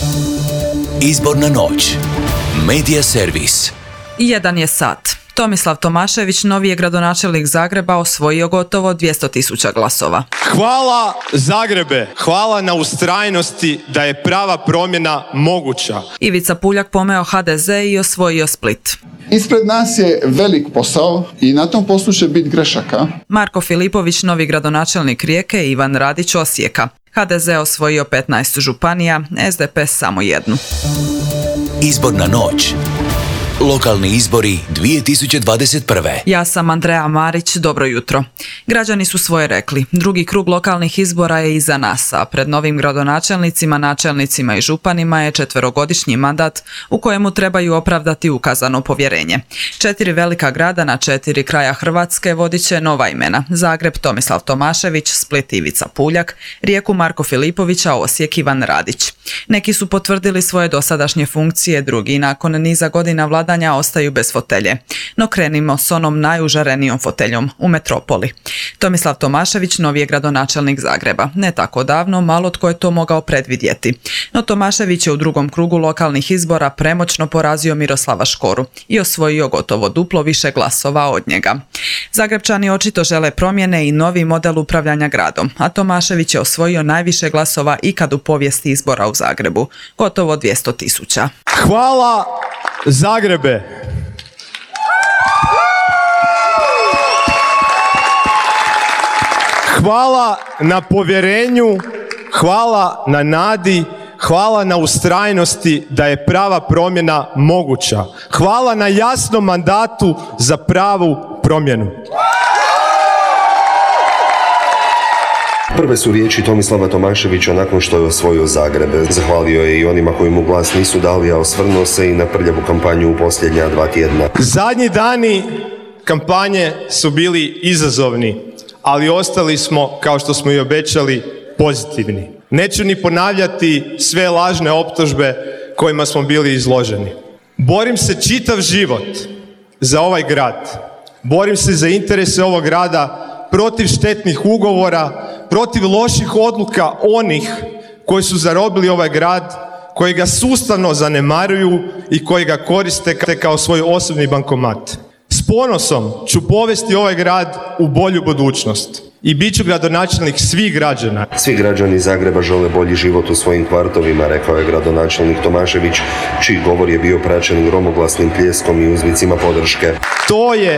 Izborna noć. Medija servis. 1 je sat. Tomislav Tomašević, novi je gradonačelnik Zagreba, osvojio gotovo 200.000 glasova. Hvala Zagrebe, hvala na ustrajnosti da je prava promjena moguća. Ivica Puljak pomeo HDZ i osvojio Split. Ispred nas je velik posao i na tom poslu će biti grešaka. Marko Filipović, novi gradonačelnik Rijeke, Ivan Radić Osijeka. HDZ osvojio 15 županija, SDP samo 1. Izborna noć. Lokalni izbori 2021. Ja sam Andreja Marić, dobro jutro. Građani su svoje rekli. Drugi krug lokalnih izbora je iza nas, a pred novim gradonačelnicima, načelnicima i županima je 4-godišnji mandat u kojemu trebaju opravdati ukazano povjerenje. 4 velika grada na 4 kraja Hrvatske vodit će nova imena. Zagreb Tomislav Tomašević, Split Ivica Puljak, Rijeku Marko Filipović, a Osijek Ivan Radić. Neki su potvrdili svoje dosadašnje funkcije, drugi nakon niza godina vladanja ostaju bez fotelje. No krenimo s onom najužarenijom foteljom u metropoli. Tomislav Tomašević, novi je gradonačelnik Zagreba. Ne tako davno, malo tko je to mogao predvidjeti. No Tomašević je u drugom krugu lokalnih izbora premoćno porazio Miroslava Škoru i osvojio gotovo duplo više glasova od njega. Zagrebčani očito žele promjene i novi model upravljanja gradom, a Tomašević je osvojio najviše glasova ikad u povijesti izbora u Zagrebu, gotovo 200.000. Hvala Zagrebe! Hvala na povjerenju, hvala na nadi, hvala na ustrajnosti da je prava promjena moguća. Hvala na jasnom mandatu za pravu promjenu. Prve su riječi Tomislava Tomaševića nakon što je osvojio Zagreb. Zahvalio je i onima koji mu glas nisu dali, a osvrnuo se i na prljavu kampanju u posljednja 2 tjedna. Zadnji dani kampanje su bili izazovni, ali ostali smo, kao što smo i obećali, pozitivni. Neću ni ponavljati sve lažne optužbe kojima smo bili izloženi. Borim se čitav život za ovaj grad. Borim se za interese ovog grada, protiv štetnih ugovora, protiv loših odluka onih koji su zarobili ovaj grad, koji ga sustavno zanemaruju i koji ga koriste kao svoj osobni bankomat. S ponosom ću povesti ovaj grad u bolju budućnost i bit ću gradonačelnik svih građana. Svi građani Zagreba žele bolji život u svojim kvartovima, rekao je gradonačelnik Tomašević, čiji govor je bio praćen gromoglasnim pljeskom i uzvicima podrške. To je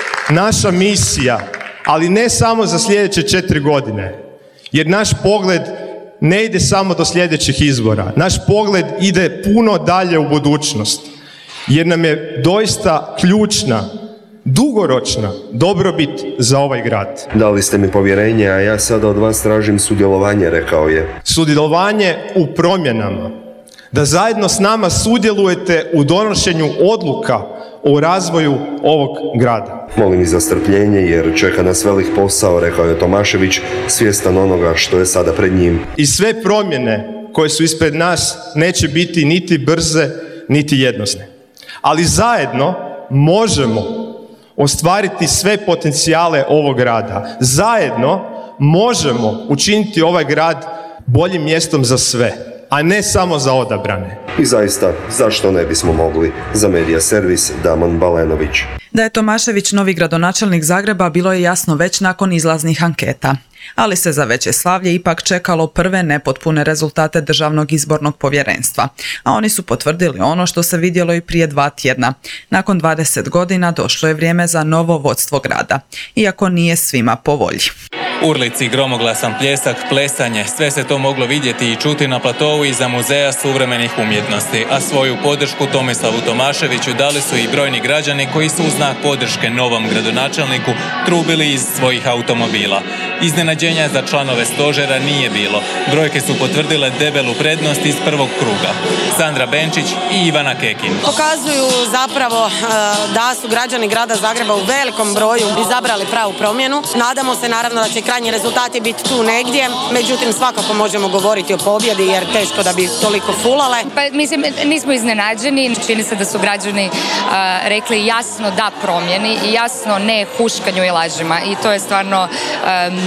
naša misija, ali ne samo za sljedeće 4 godine, jer naš pogled ne ide samo do sljedećih izbora. Naš pogled ide puno dalje u budućnost, jer nam je doista ključna, dugoročna dobrobit za ovaj grad. Dali ste mi povjerenje, a ja sada od vas tražim sudjelovanje, rekao je. Sudjelovanje u promjenama. Da zajedno s nama sudjelujete u donošenju odluka o razvoju ovog grada. Molim i za strpljenje jer čeka nas velik posao, rekao je Tomašević, svjestan onoga što je sada pred njim. I sve promjene koje su ispred nas neće biti niti brze, niti jednostavne. Ali zajedno možemo ostvariti sve potencijale ovog grada. Zajedno možemo učiniti ovaj grad boljim mjestom za sve, a ne samo za odabrane. I zaista, zašto ne bismo mogli? Za Medija servis, Damon Balenović. Da je Tomašević novi gradonačelnik Zagreba bilo je jasno već nakon izlaznih anketa. Ali se za veće slavlje ipak čekalo prve nepotpune rezultate Državnog izbornog povjerenstva, a oni su potvrdili ono što se vidjelo i prije 2 tjedna. Nakon 20 godina došlo je vrijeme za novo vodstvo grada, iako nije svima po volji. Urlici, gromoglasan pljesak, plesanje, sve se to moglo vidjeti i čuti na platovu iza Muzeja suvremenih umjetnosti, a svoju podršku Tomislavu Tomaševiću dali su i brojni građani koji su u znak podrške novom gradonačelniku trubili iz svojih automobila. Iznenađenja za članove stožera nije bilo. Brojke su potvrdile debelu prednost iz prvog kruga. Sandra Benčić i Ivana Kekin. Pokazuju zapravo da su građani grada Zagreba u velikom broju izabrali pravu promjenu. Nadamo se naravno da će krajnji rezultati biti tu negdje, međutim svakako možemo govoriti o pobjedi jer teško da bi toliko fulale. Pa mislim, nismo iznenađeni, čini se da su građani rekli jasno da promjeni i jasno ne huškanju i lažima i to je stvarno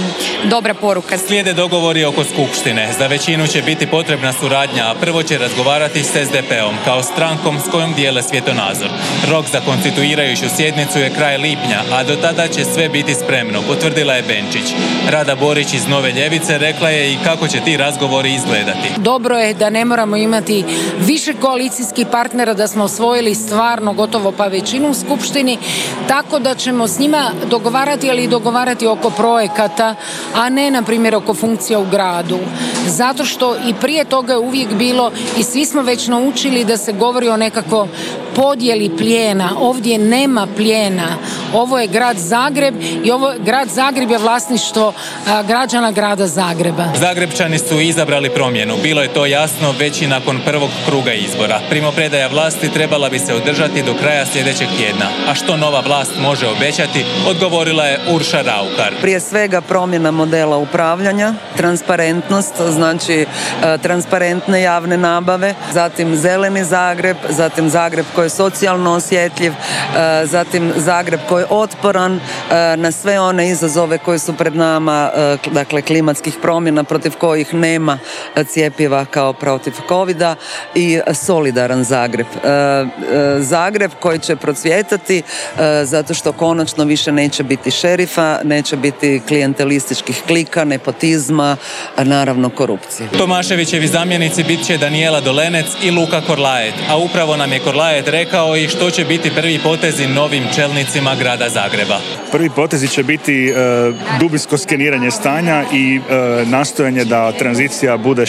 dobra poruka. Slijede dogovori oko skupštine. Za većinu će biti potrebna suradnja, a prvo će razgovarati s SDP-om kao strankom s kojom dijele svjetonazor. Rok za konstituirajuću sjednicu je kraj lipnja, a do tada će sve biti spremno, potvrdila je Benčić. Rada Borić iz Nove ljevice rekla je i kako će ti razgovori izgledati. Dobro je da ne moramo imati više koalicijskih partnera, da smo osvojili stvarno gotovo pa većinu u skupštini, tako da ćemo s njima dogovarati, ali i dogovarati oko projekata, a ne na primjer oko funkcija u gradu. Zato što i prije toga je uvijek bilo i svi smo već naučili da se govori o nekako podjeli plijena. Ovdje nema plijena. Ovo je grad Zagreb i grad Zagreb je vlasništvo građana grada Zagreba. Zagrebčani su izabrali promjenu. Bilo je to jasno već i nakon prvog kruga izbora. Primopredaja vlasti trebala bi se održati do kraja sljedećeg tjedna. A što nova vlast može obećati, odgovorila je Urša Raukar. Prije svega promjena modela upravljanja, transparentnost, znači transparentne javne nabave, zatim zeleni Zagreb, zatim Zagreb koji je socijalno osjetljiv, zatim Zagreb koji je otporan na sve one izazove koji su pred nama, dakle klimatskih promjena protiv kojih nema cjepiva kao protiv covida, i solidaran Zagreb. Zagreb koji će procvjetati zato što konačno više neće biti šerifa, neće biti klijentelističkih klika, nepotizma, naravno korupcije. Tomaševićevi zamjenici bit će Danijela Dolenec i Luka Korlajet, a upravo nam je Korlajet rekao i što će biti prvi potezi novim čelnicima grada Zagreba. Prvi potezi će biti dubinsko skeniranje stanja i nastojanje da tranzicija bude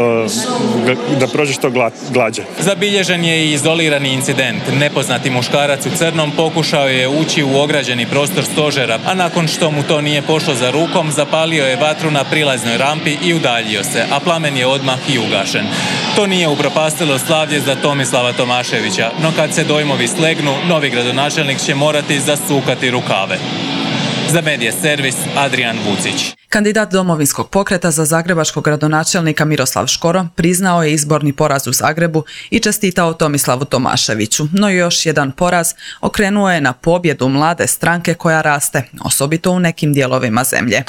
da prođe što glađe. Zabilježen je i izolirani incident. Nepoznati muškarac u crnom pokušao je ući u ograđeni prostor stožera, a nakon što mu to nije pošlo za rukom, zapalio je vatru na prilaznoj rampi i udaljio se, a plamen je odmah i ugašen. To nije upropastilo slavlje za Tomislava Tomaševića, no kad se dojmovi slegnu, novi gradonačelnik će morati zasukati rukave. Za Medija servis, Adrian Vucić. Kandidat Domovinskog pokreta za zagrebačkog gradonačelnika Miroslav Škoro priznao je izborni poraz u Zagrebu i čestitao Tomislavu Tomaševiću, no još jedan poraz okrenuo je na pobjedu mlade stranke koja raste, osobito u nekim dijelovima zemlje.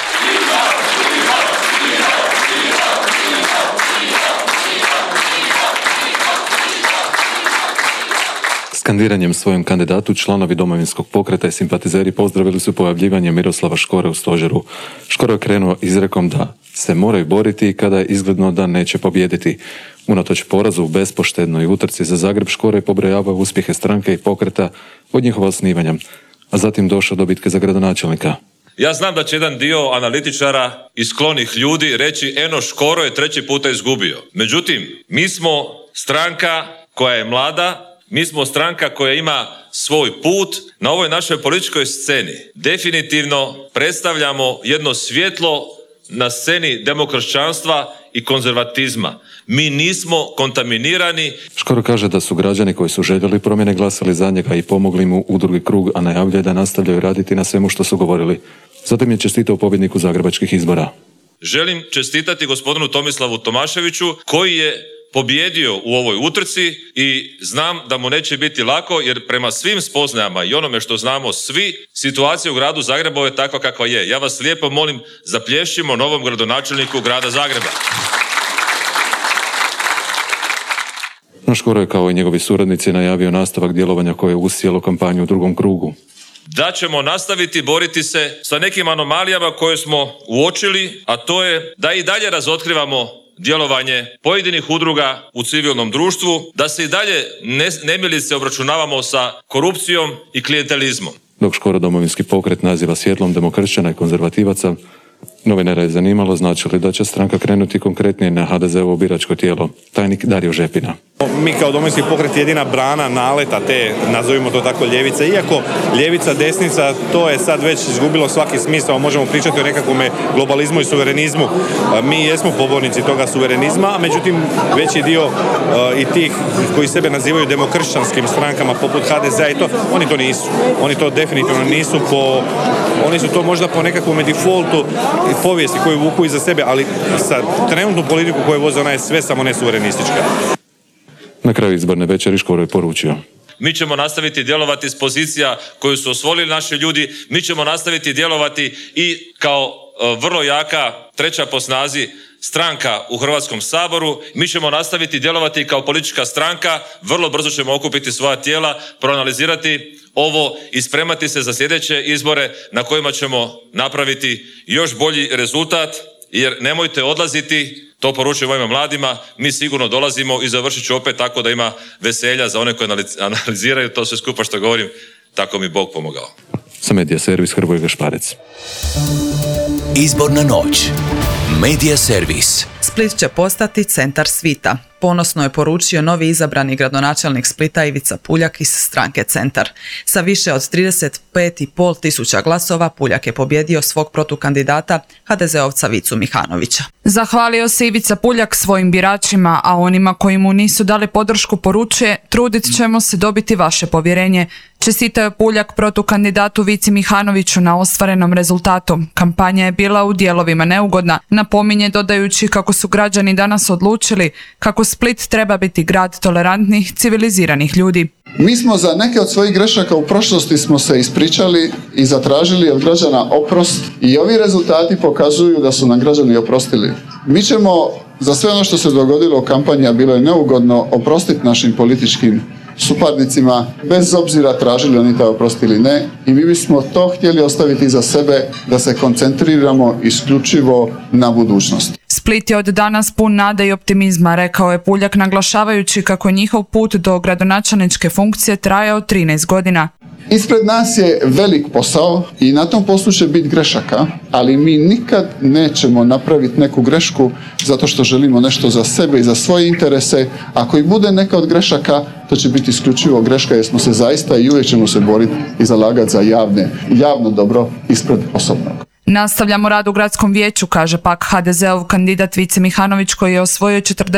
Skandiranjem svojem kandidatu članovi Domovinskog pokreta i simpatizeri pozdravili su pojavljivanje Miroslava Škore u stožeru. Škoro je krenuo izrekom da se moraju boriti kada je izgledno da neće pobijediti. Unatoč porazu u bespoštednoj utrci za Zagreb, Škoro je pobrojavao uspjehe stranke i pokreta od njihova osnivanja, a zatim došao do bitke za gradonačelnika. Ja znam da će jedan dio analitičara i sklonih ljudi reći eno Škoro je 3. puta izgubio. Međutim, mi smo stranka koja je mlada, mi smo stranka koja ima svoj put na ovoj našoj političkoj sceni. Definitivno predstavljamo jedno svjetlo na sceni demokršćanstva i konzervatizma. Mi nismo kontaminirani. Škoro kaže da su građani koji su željeli promjene glasali za njega i pomogli mu u drugi krug, a najavljuje da nastavljaju raditi na svemu što su govorili. Zatim je čestitao pobjedniku zagrebačkih izbora. Želim čestitati gospodinu Tomislavu Tomaševiću koji je pobjedio u ovoj utrci i znam da mu neće biti lako jer prema svim spoznajama i onome što znamo svi, situacija u gradu Zagrebu je takva kakva je. Ja vas lijepo molim, zaplješćimo novom gradonačelniku grada Zagreba. Škoro je kao i njegovi suradnici najavio nastavak djelovanja koje je usijelo kampanju u drugom krugu. Da ćemo nastaviti boriti se sa nekim anomalijama koje smo uočili, a to je da i dalje razotkrivamo djelovanje pojedinih udruga u civilnom društvu, da se i dalje nemilice obračunavamo sa korupcijom i klijentelizmom. Dok Škoro Domovinski pokret naziva svjetlom demokršćana i konzervativaca, novinara je zanimalo znači li da će stranka krenuti konkretnije na HDZ-ovo biračko tijelo. Tajnik Dario Žepina. Mi kao Domovinski pokret jedina brana naleta te, nazovimo to tako, ljevice. Iako ljevica, desnica, to je sad već izgubilo svaki smisao. Možemo pričati o nekakvom globalizmu i suverenizmu. Mi jesmo pobornici toga suverenizma, a međutim veći dio i tih koji sebe nazivaju demokršćanskim strankama poput HDZ-a i to, oni to nisu. Oni to definitivno nisu oni su to možda po nekakvom defaultu i povijesti koju vuku iza sebe, ali sa trenutnu politiku koju voze ona je sve samo ne suverenistička. Na kraju izborne večeri Škoro je poručio. mi ćemo nastaviti djelovati s pozicija koju su osvojili naši ljudi, mi ćemo nastaviti djelovati i kao vrlo jaka treća po snazi stranka u Hrvatskom saboru, mi ćemo nastaviti djelovati kao politička stranka, vrlo brzo ćemo okupiti svoja tijela, proanalizirati ovo i spremati se za sljedeće izbore na kojima ćemo napraviti još bolji rezultat, jer nemojte odlaziti, to poručujem ovim mladima, mi sigurno dolazimo i završit ću opet tako da ima veselja za one koji analiziraju to sve skupa što govorim, tako mi Bog pomogao. Za Medija servis Hrvoje Gašparec. Izborna noć. Medija servis. Split će postati centar svita. Ponosno je poručio novi izabrani gradonačelnik Splita Ivica Puljak iz stranke Centar. Sa više od 35.500 tisuća glasova Puljak je pobjedio svog protukandidata HDZ-ovca Vicu Mihanovića. Zahvalio se Ivica Puljak svojim biračima, a onima koji mu nisu dali podršku poručuje: trudit ćemo se dobiti vaše povjerenje. Čestitao je Puljak protukandidatu Vici Mihanoviću na ostvarenom rezultatu. Kampanja je bila u dijelovima neugodna, napominje dodajući kako su građani danas odlučili kako Split treba biti grad tolerantnih, civiliziranih ljudi. Mi smo za neke od svojih grešaka u prošlosti smo se ispričali i zatražili od građana oprost i ovi rezultati pokazuju da su nam građani oprostili. Mi ćemo za sve ono što se dogodilo u kampanji, a bilo je neugodno, oprostiti našim političkim suparnicima, bez obzira tražili oni to oprost ili ne, i mi bismo to htjeli ostaviti za sebe, da se koncentriramo isključivo na budućnost. Split je od danas pun nade i optimizma, rekao je Puljak, naglašavajući kako je njihov put do gradonačelničke funkcije trajao 13 godina. Ispred nas je velik posao i na tom poslu će biti grešaka, ali mi nikad nećemo napraviti neku grešku zato što želimo nešto za sebe i za svoje interese. Ako i bude neka od grešaka, to će biti isključivo greška, jer smo se zaista i uvijek ćemo se boriti i zalagati za javno dobro ispred osobnog. Nastavljamo rad u gradskom vijeću, kaže pak HDZ-ov kandidat Vice Mihanović, koji je osvojio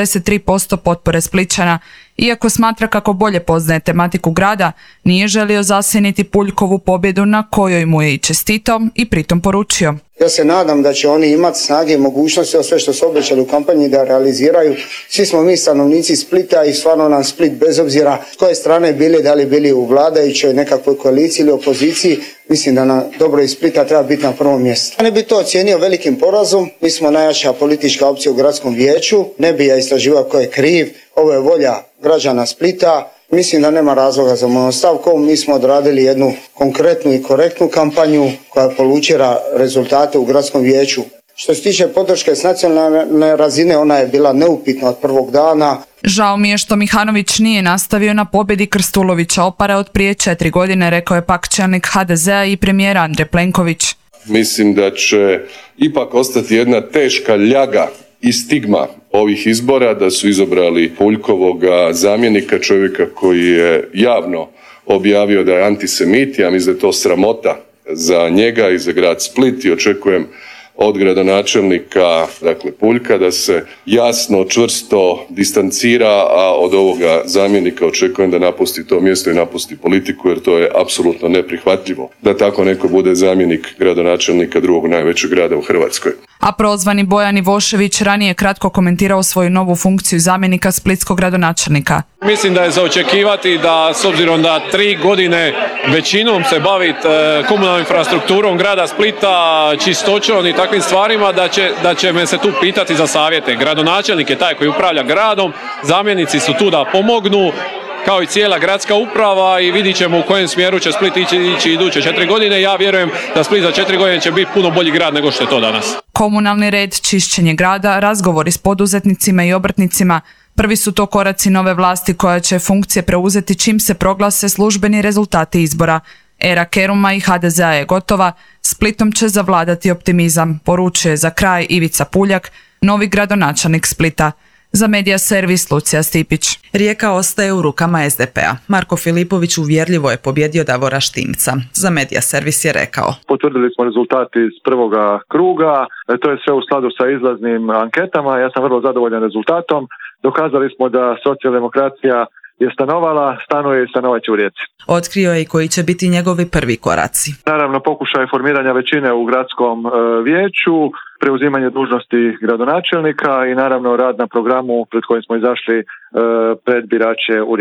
43% potpore Splićana. Iako smatra kako bolje poznaje tematiku grada, nije želio zasjeniti Puljkovu pobjedu na kojoj mu je i čestitao i pritom poručio: ja se nadam da će oni imati snage i mogućnosti sve što su obećali u kampanji da realiziraju. Svi smo mi stanovnici Splita i stvarno nam Split, bez obzira s koje strane bili, da li bili u vladajućoj nekakvoj koaliciji ili opoziciji, mislim da na dobro iz Splita treba biti na prvom mjestu. Ne bi to ocijenio velikim porazom, mi smo najjača politička opcija u gradskom vijeću, ne bi ja istraživao ko je kriv, ovo je volja građana Splita. Mislim da nema razloga za mojom stavkom. Mi smo odradili jednu konkretnu i korektnu kampanju koja polučila rezultate u gradskom vijeću. Što se tiče podrške s nacionalne razine, ona je bila neupitna od prvog dana. Žao mi je što Mihanović nije nastavio na pobjedi Krstulovića Opare od prije 4 godine, rekao je pak čelnik HDZ-a i premijer Andrej Plenković. Mislim da će ipak ostati jedna teška ljaga i stigma ovih izbora, da su izabrali Puljkovoga zamjenika, čovjeka koji je javno objavio da je antisemit. Ja mislim da je to sramota za njega i za grad Split i očekujem od gradonačelnika, dakle Puljka, da se jasno, čvrsto distancira, a od ovoga zamjenika očekujem da napusti to mjesto i napusti politiku, jer to je apsolutno neprihvatljivo da tako neko bude zamjenik gradonačelnika drugog najvećeg grada u Hrvatskoj. A prozvani Bojan Ivošević ranije kratko komentirao svoju novu funkciju zamjenika splitskog gradonačelnika. Mislim da je za očekivati da, s obzirom da 3 godine većinom se baviti komunalnom infrastrukturom grada Splita, čistoćom i takvim stvarima, da će me se tu pitati za savjete. Gradonačelnik je taj koji upravlja gradom, zamjenici su tu da pomognu, kao i cijela gradska uprava, i vidit ćemo u kojem smjeru će Split ići iduće 4 godine. Ja vjerujem da Split za 4 godine će biti puno bolji grad nego što je to danas. Komunalni red, čišćenje grada, razgovori s poduzetnicima i obrtnicima. Prvi su to koraci nove vlasti koja će funkcije preuzeti čim se proglase službeni rezultati izbora. Era Keruma i HDZ-a je gotova, Splitom će zavladati optimizam, poručuje za kraj Ivica Puljak, novi gradonačelnik Splita. Za Medija servis Lucija Stipić. Rijeka ostaje u rukama SDP-a. Marko Filipović uvjerljivo je pobjedio Davora Štimca. Za Medija servis je rekao: potvrdili smo rezultati iz prvoga kruga, to je sve u skladu sa izlaznim anketama, ja sam vrlo zadovoljan rezultatom. Dokazali smo da socijaldemokracija je stanovala, stanuje i stanovat će u Rijeci. Otkrio je i koji će biti njegovi prvi koraci. Naravno, pokušaj formiranja većine u gradskom vijeću, preuzimanje dužnosti gradonačelnika i naravno rad na programu pred kojim smo izašli pred birače u Rijeci.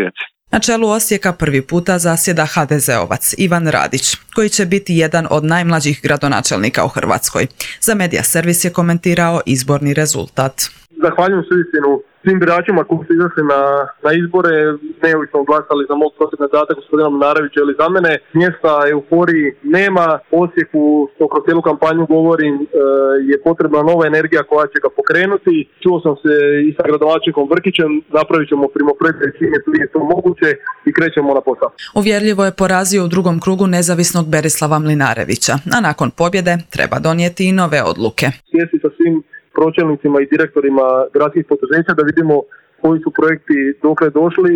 Na čelu Osijeka prvi puta zasjeda HDZ-ovac Ivan Radić, koji će biti jedan od najmlađih gradonačelnika u Hrvatskoj. Za Medija Servis je komentirao izborni rezultat. Zahvaljujem se istinu svim biračima koji su izašli na izbore, neovisno glasali za mog kandidata gospodina Mlinarevića ili za mene. Mjesta euforiji nema. Osijeku, što kroz cijelu kampanju govorim, je potrebna nova energija koja će ga pokrenuti. Čuo sam se i sa gradonačelnikom Vrkićem, napravit ćemo primopredaje čim je prije to moguće i krećemo na posao. Uvjerljivo je porazio u drugom krugu nezavisnog Berislava Mlinarevića, a nakon pobjede treba donijeti i nove odluke. Sjesti sa svim pročelnicima i direktorima gradskih poduzeća da vidimo koji su projekti dokle došli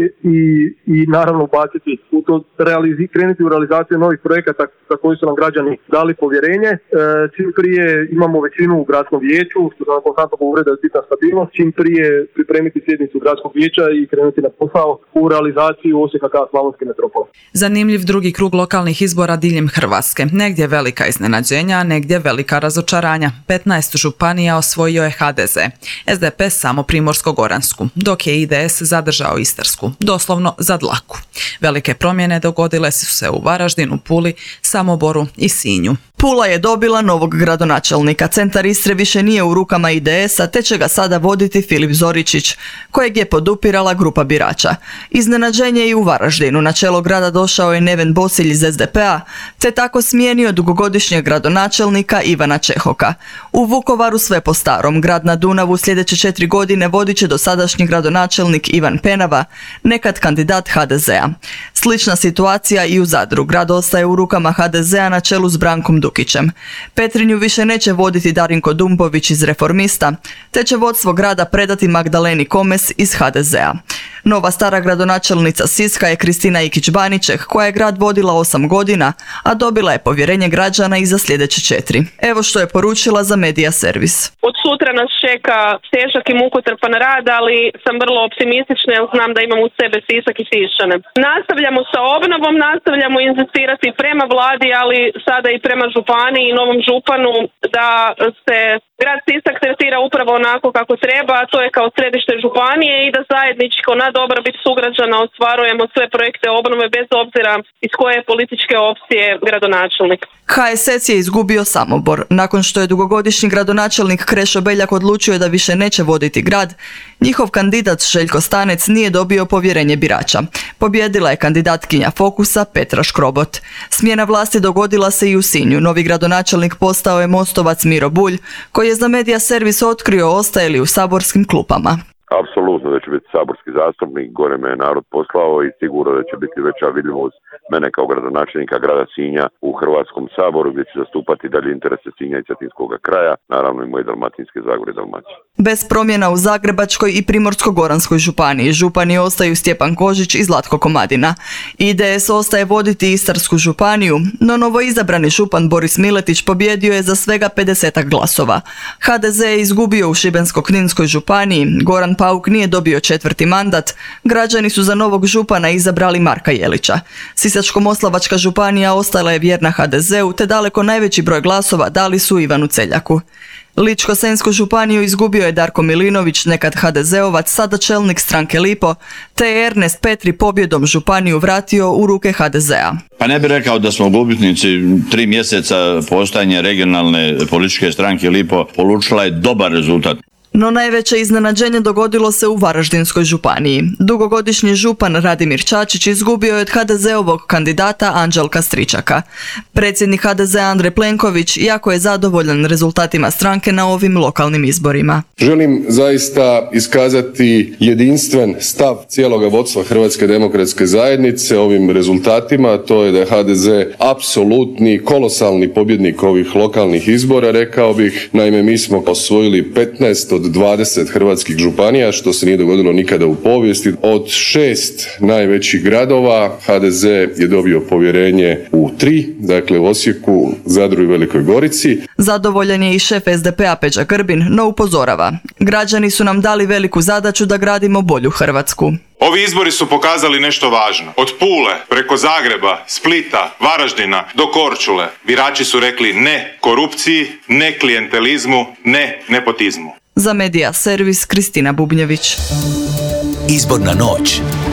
i naravno baciti u to, krenuti u realizaciju novih projekata za koji su nam građani dali povjerenje. Čim prije imamo većinu u gradskom vijeću, što sam konstantno govorio da je bitna stabilnost, čim prije pripremiti sjednicu gradskog vijeća i krenuti na posao u realizaciju Osijeka kao slavonske metropole. Zanimljiv drugi krug lokalnih izbora diljem Hrvatske. Negdje velika iznenađenja, a negdje velika razočaranja. 15 županija osvojio je HDZ. SDP samo Primorsko-goransku, dok je IDS zadržao Istarsku, doslovno za dlaku. Velike promjene dogodile su se u Varaždinu, Puli, Samoboru i Sinju. Pula je dobila novog gradonačelnika. Centar Istre više nije u rukama IDS-a, te će ga sada voditi Filip Zoričić, kojeg je podupirala grupa birača. Iznenađenje i u Varaždinu. Na čelo grada došao je Neven Bosilj iz SDP-a, te tako smijenio dugogodišnjeg gradonačelnika Ivana Čehoka. U Vukovaru sve po starom. Grad na Dunavu sljedeće 4 godine vodit će dosadašnji gradonačelnik Ivan Penava, nekad kandidat HDZ-a. Slična situacija i u Zadru. Grad ostaje u rukama HDZ-a na čelu s Brankom Dukićem. Petrinju više neće voditi Darinko Dumbović iz Reformista, te će vodstvo grada predati Magdaleni Komes iz HDZ-a. Nova stara gradonačelnica Siska je Kristina Ikić-Baniček, koja je grad vodila 8 godina, a dobila je povjerenje građana i za sljedeće 4. Evo što je poručila za Medija Servis. Od sutra nas čeka težak i mukotrpan rad, ali sam vrlo optimistična jer znam da imam u sebe Sisak i Siščane. Nastavljamo sa obnovom, nastavljamo inzistirati prema vladi, ali sada i prema županiji i novom županu da se grad Sisak tretira upravo onako kako treba, a to je kao središte županije i da zajedničko na dobrobit sugrađana ostvarujemo sve projekte obnove bez obzira iz koje političke opcije gradonačelnik. HSS je izgubio Samobor. Nakon što je dugogodišnji gradonačelnik Krešo Beljak odlučio da više neće voditi grad, njihov kandidat Željko Stanec nije dobio povjerenje birača. Pobjedila je kandidatkinja Fokusa Petra Škrobot. Smjena vlasti dogodila se i u Sinju. Novi gradonačelnik postao je Mostovac Miro Bulj, koji je za Medija Servis otkrio ostaje li u saborskim klupama. Apsolutno da će biti saborski zastupnik, gore me je narod poslao i sigurno da će biti veća vidljivost mene kao gradonačelnika grada Sinja u Hrvatskom saboru gdje će zastupati dalje interese Sinja i Cetinskog kraja, naravno i moje Dalmatinske Zagore i Dalmacije. Bez promjena u Zagrebačkoj i Primorsko-goranskoj županiji. Župani ostaju Stjepan Kožić i Zlatko Komadina. IDS ostaje voditi Istarsku županiju, no novoizabrani župan Boris Miletić pobjedio je za svega 50 glasova. HDZ je izgubio u Šibensko-kninskoj županiji, Goran Pauk nije dobio 4. mandat, građani su za novog župana izabrali Marka Jelića. Sisačko-moslavačka županija ostala je vjerna HDZ-u, te daleko najveći broj glasova dali su Ivanu Celjaku. Ličko-senjsku županiju izgubio je Darko Milinović, nekad HDZ-ovac, sada čelnik stranke Lipo, te je Ernest Petri pobjedom županiju vratio u ruke HDZ-a. Pa ne bih rekao da smo gubitnici. 3 mjeseca postojanja regionalne političke stranke Lipo polučila je dobar rezultat. No najveće iznenađenje dogodilo se u Varaždinskoj županiji. Dugogodišnji župan Radimir Čačić izgubio je od HDZ-ovog kandidata Anđelka Stričaka. Predsjednik HDZ-a Andrej Plenković jako je zadovoljan rezultatima stranke na ovim lokalnim izborima. Želim zaista iskazati jedinstven stav cijeloga vodstva Hrvatske demokratske zajednice ovim rezultatima. To je da je HDZ apsolutni, kolosalni pobjednik ovih lokalnih izbora, rekao bih. Naime, mi smo osvojili 15 od 20 hrvatskih županija, što se nije dogodilo nikada u povijesti. Od 6 najvećih gradova HDZ je dobio povjerenje u 3, dakle u Osijeku, Zadru i Velikoj Gorici. Zadovoljan je i šef SDP-a Peđa Grbin, no upozorava. Građani su nam dali veliku zadaću da gradimo bolju Hrvatsku. Ovi izbori su pokazali nešto važno. Od Pule, preko Zagreba, Splita, Varaždina do Korčule. Birači su rekli ne korupciji, ne klijentelizmu, ne nepotizmu. Za Medija Servis Kristina Bubnjević. Izborna noć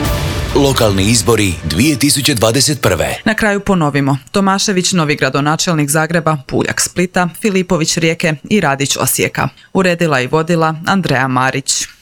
Lokalni izbori 2021. Na kraju ponovimo. Tomašević, novi gradonačelnik Zagreba, Puljak Splita, Filipović Rijeke i Radić Osijeka. Uredila i vodila Andreja Marić.